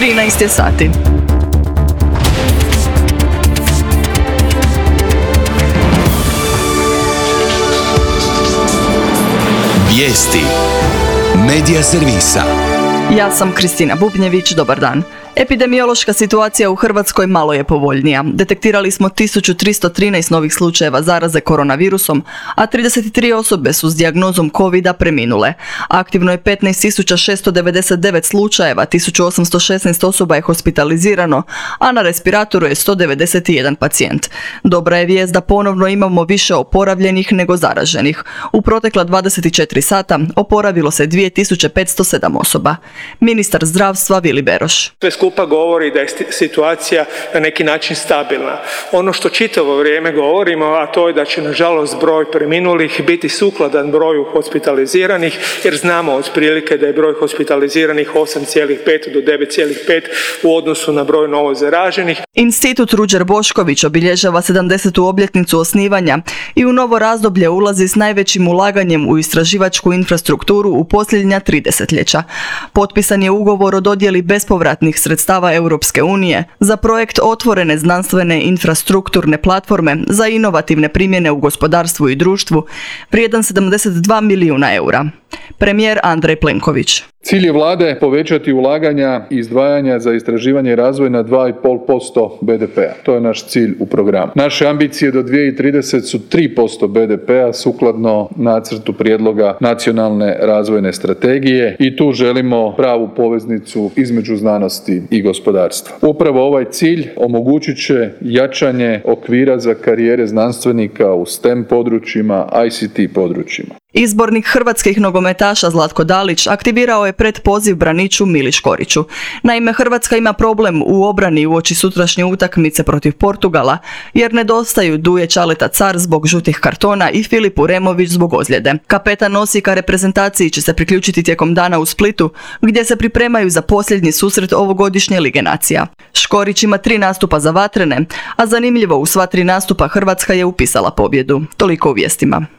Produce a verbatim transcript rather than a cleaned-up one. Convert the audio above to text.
trinaest je sati. Vijesti Medija servisa. Ja sam Kristina Bubnjević, dobar dan. Epidemiološka situacija u Hrvatskoj malo je povoljnija. Detektirali smo tisuću tristo trinaest novih slučajeva zaraze koronavirusom, a trideset tri osobe su s dijagnozom covida preminule. Aktivno je petnaest tisuća šesto devedeset devet slučajeva, tisuću osamsto šesnaest osoba je hospitalizirano, a na respiratoru je sto devedeset jedan pacijent. Dobra je vijest da ponovno imamo više oporavljenih nego zaraženih. U protekla dvadeset četiri sata oporavilo se dvije tisuće petsto sedam osoba. Ministar zdravstva Vili Beroš. Skupa govori da je situacija na neki način stabilna. Ono što čitavo vrijeme govorimo, a to je da će nažalost broj preminulih biti sukladan broju hospitaliziranih, jer znamo otprilike da je broj hospitaliziranih osam zarez pet do devet zarez pet u odnosu na broj novo zaraženih. Institut Ruđer Bošković obilježava sedamdesetu obljetnicu osnivanja i u novo razdoblje ulazi s najvećim ulaganjem u istraživačku infrastrukturu u posljednja tri desetljeća. Potpisan je ugovor o dodjeli bespovratnih sredstava Europske unije za projekt otvorene znanstvene infrastrukturne platforme za inovativne primjene u gospodarstvu i društvu, vrijedan sedamdeset dva milijuna eura. Premijer Andrej Plenković. Cilj je vlade povećati ulaganja i izdvajanja za istraživanje i razvoj na dva zarez pet posto be de pea. To je naš cilj u programu. Naše ambicije do dvije tisuće tridesete su tri posto be de pea sukladno nacrtu prijedloga nacionalne razvojne strategije i tu želimo pravu poveznicu između znanosti i gospodarstva. Upravo ovaj cilj omogućit će jačanje okvira za karijere znanstvenika u stem područjima, i ce te područjima. Izbornik hrvatskih nogometaša Zlatko Dalić aktivirao je predpoziv braniču Mili Škoriću. Naime, Hrvatska ima problem u obrani uoči sutrašnje utakmice protiv Portugala, jer nedostaju Duje Čaleta Car zbog žutih kartona i Filip Uremović zbog ozljede. Kapetan Osijeka reprezentaciji će se priključiti tijekom dana u Splitu, gdje se pripremaju za posljednji susret ovogodišnje Lige nacija. Škorić ima tri nastupa za vatrene, a zanimljivo u sva tri nastupa Hrvatska je upisala pobjedu. Toliko u vijestima.